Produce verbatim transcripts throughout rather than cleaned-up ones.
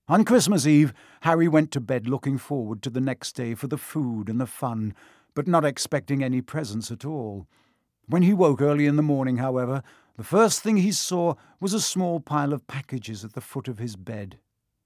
On Christmas Eve, Harry went to bed looking forward to the next day for the food and the fun, but not expecting any presents at all. When he woke early in the morning, however, the first thing he saw was a small pile of packages at the foot of his bed.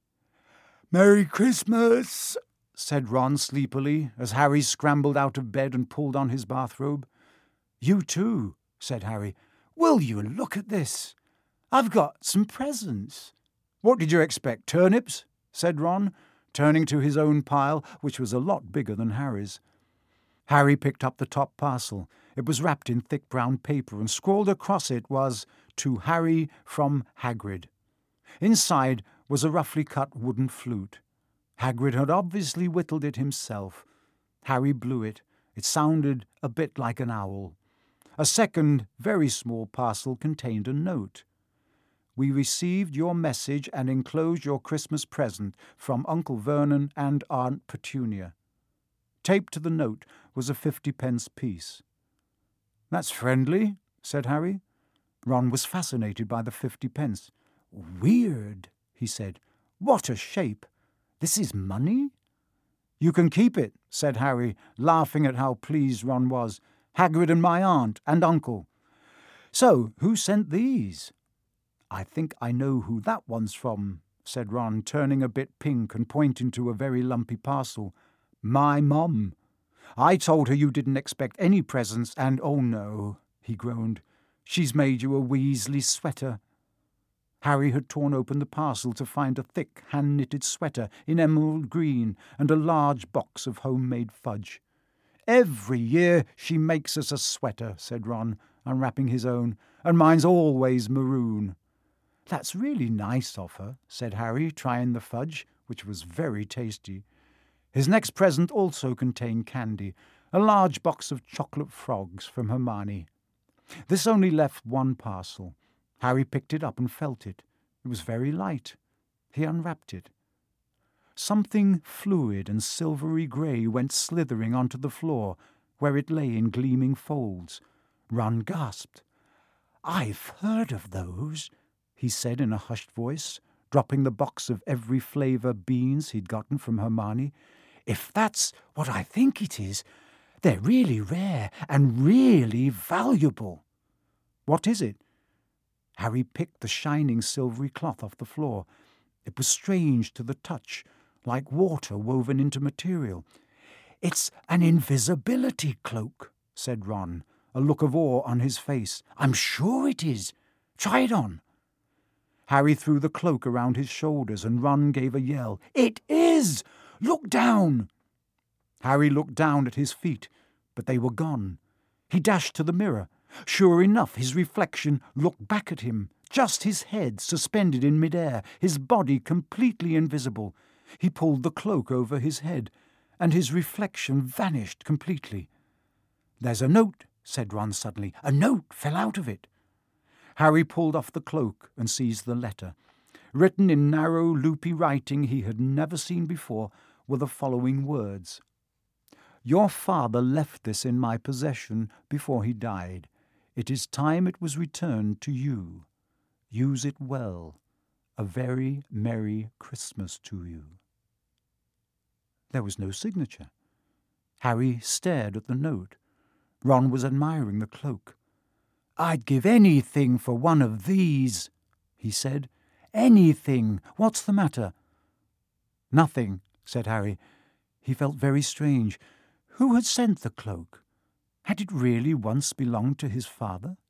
"Merry Christmas," said Ron sleepily, as Harry scrambled out of bed and pulled on his bathrobe. "You too," said Harry. "Will you look at this? I've got some presents." "What did you expect, turnips?" said Ron, turning to his own pile, which was a lot bigger than Harry's. Harry picked up the top parcel. It was wrapped in thick brown paper, and scrawled across it was, "To Harry from Hagrid." Inside was a roughly cut wooden flute. Hagrid had obviously whittled it himself. Harry blew it. It sounded a bit like an owl. A second, very small parcel contained a note. "We received your message and enclosed your Christmas present from Uncle Vernon and Aunt Petunia." Taped to the note was a fifty-pence piece. "That's friendly," said Harry. Ron was fascinated by the fifty pence. "Weird," he said. "What a shape! This is money?" "You can keep it," said Harry, laughing at how pleased Ron was. "Hagrid and my aunt and uncle." "So, who sent these?" "I think I know who that one's from," said Ron, turning a bit pink and pointing to a very lumpy parcel. "My mum. I told her you didn't expect any presents, and oh no," he groaned, "she's made you a Weasley sweater." Harry had torn open the parcel to find a thick hand-knitted sweater in emerald green and a large box of homemade fudge. "Every year she makes us a sweater," said Ron, unwrapping his own, "and mine's always maroon." "That's really nice of her," said Harry, trying the fudge, which was very tasty. His next present also contained candy, a large box of chocolate frogs from Hermione. This only left one parcel. Harry picked it up and felt it. It was very light. He unwrapped it. Something fluid and silvery grey went slithering onto the floor, where it lay in gleaming folds. Ron gasped. "I've heard of those," he said in a hushed voice, dropping the box of every flavour beans he'd gotten from Hermione. "If that's what I think it is, they're really rare and really valuable." "What is it?" Harry picked the shining silvery cloth off the floor. It was strange to the touch, like water woven into material. "It's an invisibility cloak," said Ron, a look of awe on his face. "I'm sure it is. Try it on." Harry threw the cloak around his shoulders, and Ron gave a yell. "It is! Look down!" Harry looked down at his feet, but they were gone. He dashed to the mirror. Sure enough, his reflection looked back at him, just his head suspended in midair, his body completely invisible. He pulled the cloak over his head, and his reflection vanished completely. "There's a note," said Ron suddenly. "A note fell out of it." Harry pulled off the cloak and seized the letter. Written in narrow, loopy writing he had never seen before were the following words. "Your father left this in my possession before he died. It is time it was returned to you. Use it well. A very Merry Christmas to you." There was no signature. Harry stared at the note. Ron was admiring the cloak. "I'd give anything for one of these," he said. "Anything. What's the matter?" "Nothing," said Harry. He felt very strange. Who had sent the cloak? Had it really once belonged to his father?